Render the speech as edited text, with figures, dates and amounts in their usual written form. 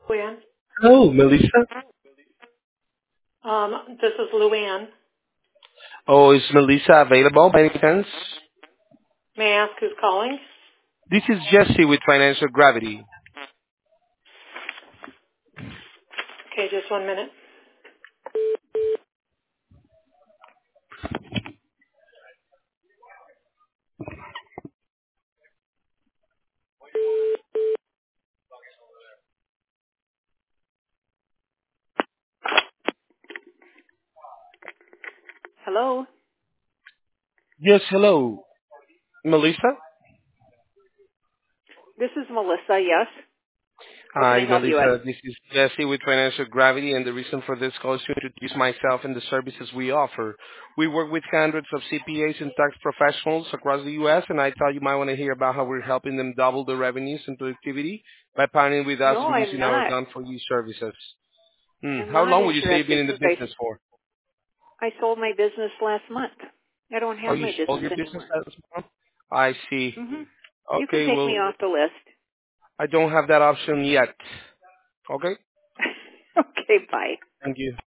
Luann. Hello, Melissa. This is Luann. Oh, is Melissa available by any chance? May I ask who's calling? This is Jesse with Financial Gravity. Okay, just 1 minute. Hello. Yes, hello. Melissa? This is Melissa. Yes. What can Hi, I help you with? Melissa. This is Jesse with Financial Gravity, and the reason for this call is to introduce myself and the services we offer. We work with hundreds of CPAs and tax professionals across the U.S., and I thought you might want to hear about how we're helping them double their revenues and productivity by partnering with us No, and I'm using our not. done-for-you services. I'm How not long would you say you've been interested in the because business for? I sold my business last month. I don't Oh, have you my sold business your business anymore. last month? I see. Mhm. You can Okay, take me well, off the list. I don't have that option yet. Okay? Okay. Bye. Thank you.